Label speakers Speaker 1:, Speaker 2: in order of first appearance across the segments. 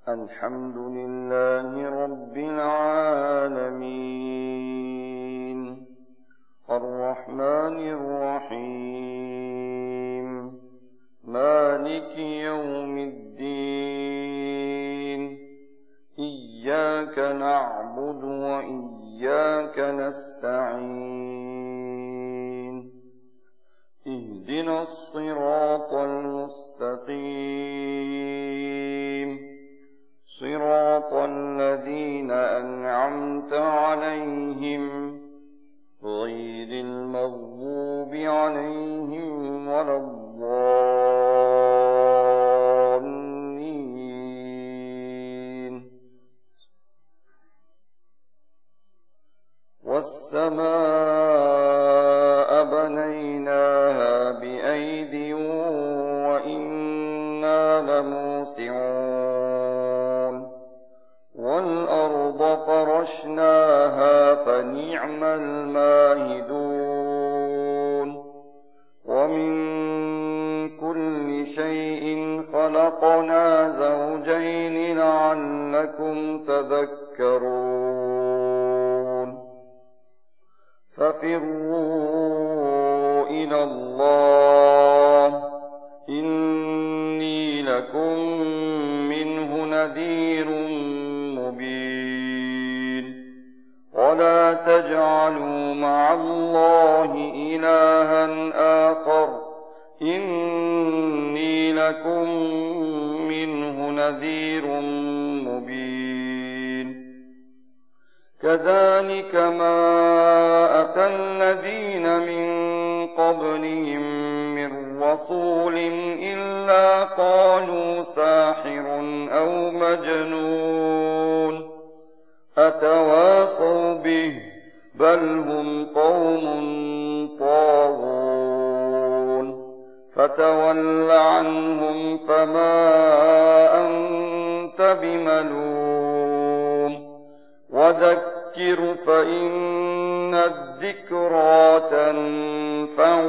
Speaker 1: الحمد لله رب العالمين الرحمن الرحيم مالك يوم الدين إياك نعبد وإياك نستعين اهدنا الصراط المستقيم صراط الذين أنعمت عليهم غير المغضوب عليهم ولا الضالين والسماء بنيناها بأيد وإنا لموسعون والأرض فرشناها فنعم الماهدون ومن كل شيء خلقنا زوجين لعلكم تذكرون ففروا إلى الله إني لكم منه نذير مبين ولا تجعلوا مع الله إلها آخر إني لكم منه نذير مبين كذلك ما أتى الذين من قبلهم من رسول إلا قالوا ساحر أو مجنون أتواصوا به بل هم قوم طاغون فتول عنهم فما أنت بملوم وذكر فإن الذكرى تنفع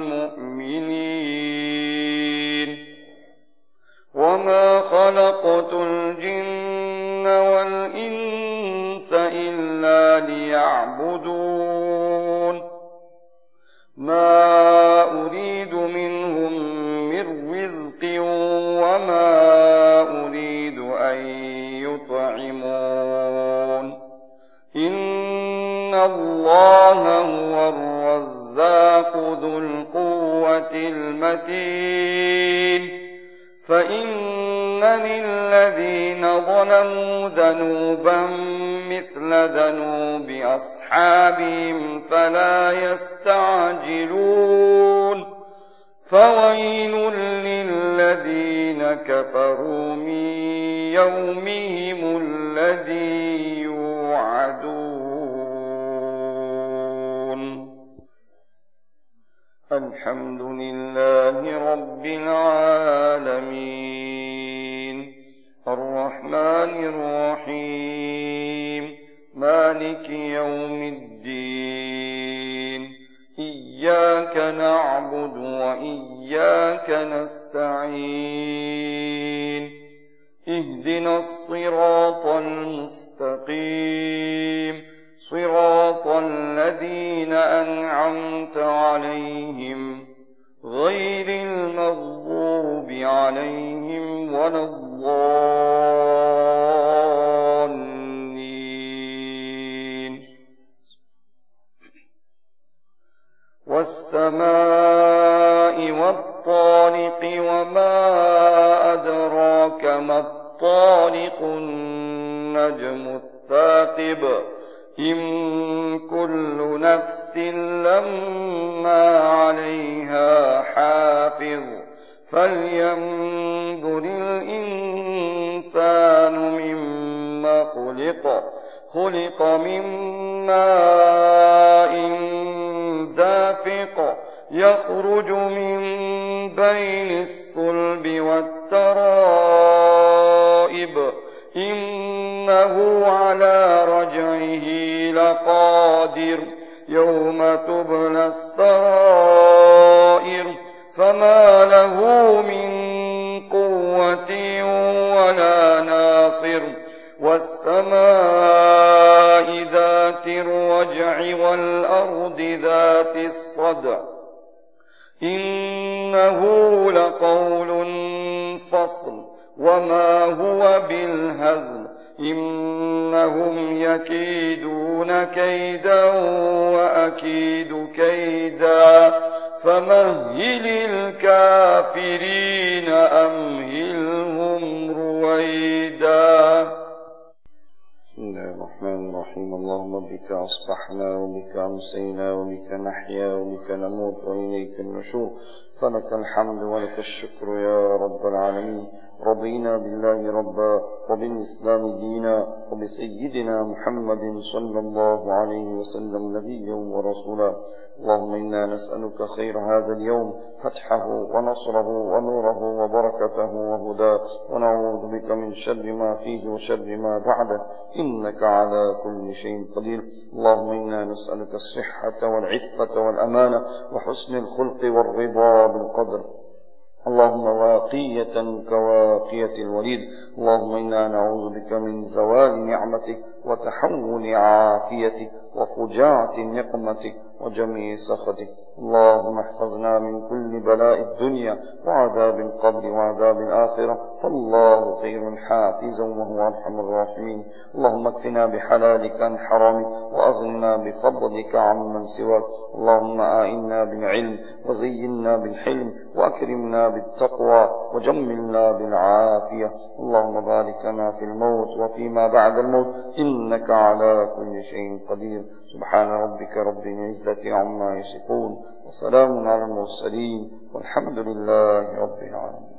Speaker 1: المؤمنين وما خلقت الجن والإنس إلا ليعبدون ما أريد منهم من رزق وما أريد أن يطعمون إن الله هو الرزاق ذو القوة المتين فإن للذين ظلموا ذنوبا مثل ذنوب أصحابهم فلا يستعجلون فويل للذين كفروا من يومهم الذي يوعدون الحمد لله رب العالمين الرحمن الرحيم مالك يوم الدين إياك نعبد وإياك نستعين اهدنا الصراط المستقيم صراط الذين أنعمت عليهم غير المغضوب عليهم ولا الضالين والسماء والطارق وما أدراك ما الطارق النجم الثاقب إن كل نفس لما عليها حافظ فلينظر الإنسان مما خلق من ماء دافق يخرج من بين الصلب والترائب إنه على رجعه لقادر يوم تبلى السرائر فما له من قوة ولا ناصر الناصر والسماء ذات الرجع والأرض ذات الصدع إنه لقول فصل وما هو بالهزل إنهم يكيدون كيدا وأكيد كيدا فمهل الكافرين أمهلهم رويدا.
Speaker 2: بسم الله الرحمن الرحيم. اللهم بك أصبحنا وبك أمسينا وبك نحيا وبك نموت وإليك النشور، فلك الحمد ولك الشكر يا رب العالمين. رضينا بالله ربا وبالإسلام دينا وبسيدنا محمد صلى الله عليه وسلم نبيا ورسولا. اللهم إنا نسألك خير هذا اليوم، فتحه ونصره ونوره وبركته وهداه، ونعوذ بك من شر ما فيه وشر ما بعده، إنك على كل شيء قدير. اللهم إنا نسألك الصحة والعفة والأمانة وحسن الخلق والرضا بالقدر. اللهم واقية كواقية الوليد. اللهم إنا نعوذ بك من زوال نعمتك وتحول عافيتك وفجاعة نقمتك وجميع سخطك. اللهم احفظنا من كل بلاء الدنيا وعذاب القبر وعذاب الآخرة، فالله خير حافظا وهو أرحم الراحمين. اللهم اكفنا بحلالك عن حرامك وأغننا بفضلك عمن سواك. اللهم أعنا بالعلم وزينا بالحلم وأكرمنا بالتقوى وجملنا بالعافية. اللهم بارك لنا في الموت وفيما بعد الموت، إنك على كل شيء قدير. سبحان ربك رب العزة عما يصفون وسلام على المرسلين والحمد لله رب العالمين.